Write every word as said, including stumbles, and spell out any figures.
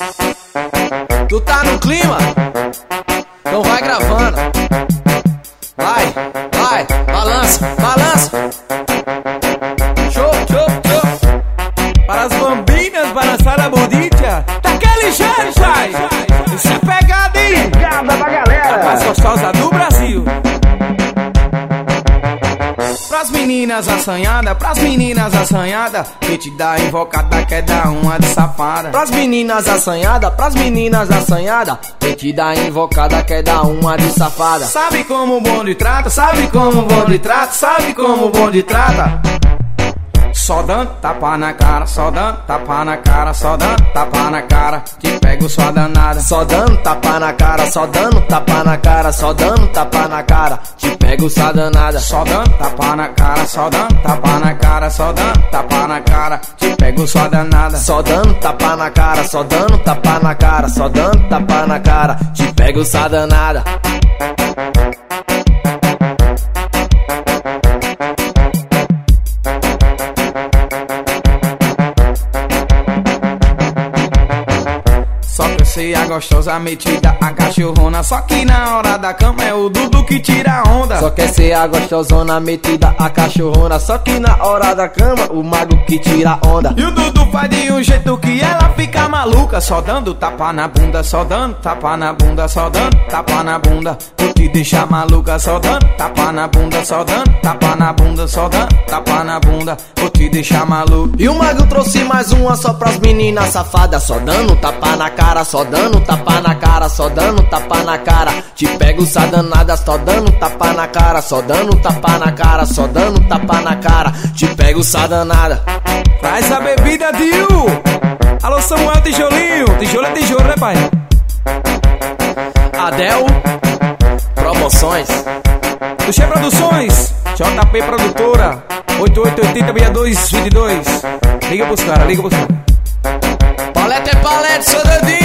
Tu tá no clima? Então vai gravando. Vai, vai, balança, balança. Show, show, show. Para as bambinas balançar a bundinha daquele jeito, sai. Isso é pegada, hein? Pegada da galera. A mais gostosa do Brasil. Pras meninas assanhadas, pras meninas assanhadas, que te dá invocada, quer dar uma de safada. Pras meninas assanhadas, pras meninas assanhadas, que te dá invocada, quer dar uma de safada. Sabe como o bonde trata, sabe como o bonde trata, sabe como o bonde trata. Só dando tapa na cara, só dando tapa na cara, só dando tapa na cara, te pego sua danada. Só dando tapa na cara, só dando tapa na cara, só dando tapa na cara, te pego sua danada. Só dando tapa na cara, só dando tapa na cara, só dando tapa na cara, te pego sua danada. Só dando tapa na cara, só dando tapa na cara, só dando tapa na cara, te pego sua danada. Só que eu sei a gostosa metida, a cachorrona. Só que na hora da cama é o Dudu que tira a onda. Só quer ser a gostosona metida, a cachorrona. Só que na hora da cama, o mago que tira a onda. E o Dudu faz de um jeito que ela fica maluca. Só dando tapa na bunda, só dando tapa na bunda, só dando tapa na bunda, vou te deixar maluca. Só dando tapa na bunda, só dando tapa na bunda, só dando tapa na bunda, vou te deixar maluca. E o mago trouxe mais uma só pras meninas safadas. Só dando tapa na cara, só dando tapa na cara, só dando tapa na cara, te pego só danada. Só dando tapa na cara, só dando tapa na cara, só dando tapa na cara, te pego só danada. Traz a bebida, Dio. Alô, Samuel Tijolinho. Tijolo é tijolo, né, pai? Adel Promoções, Tuxê Produções, J P Produtora, oito oito oito zero, seis dois dois dois. Liga pros caras, liga pros caras. palete é palete, seu dedinho.